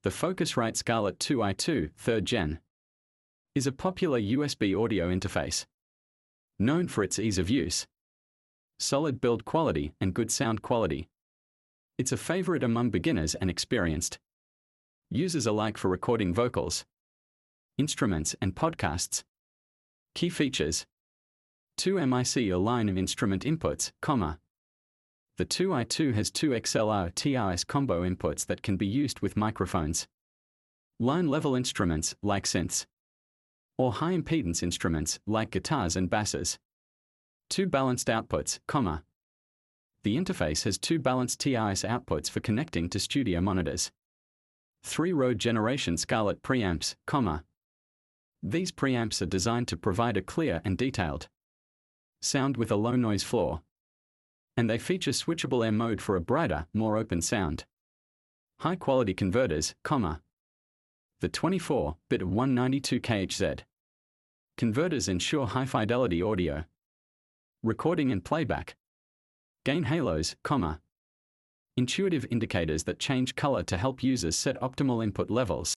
The Focusrite Scarlett 2i2 3rd Gen is a popular USB audio interface. Known for its ease of use, solid build quality, and good sound quality, it's a favorite among beginners and experienced users alike for recording vocals, instruments, and podcasts. Key features: 2 MIC or line of instrument inputs, The 2i2 has 2 XLR TRS combo inputs that can be used with microphones, line-level instruments like synths, or high-impedance instruments like guitars and basses. 2 balanced outputs, The interface has 2 balanced TRS outputs for connecting to studio monitors. 3 Rode Generation Scarlett preamps, These preamps are designed to provide a clear and detailed sound with a low noise floor, and they feature switchable air mode for a brighter, more open sound. High-quality converters, The 24-bit 192kHz converters ensure high-fidelity audio recording and playback. Gain halos, intuitive indicators that change color to help users set optimal input levels.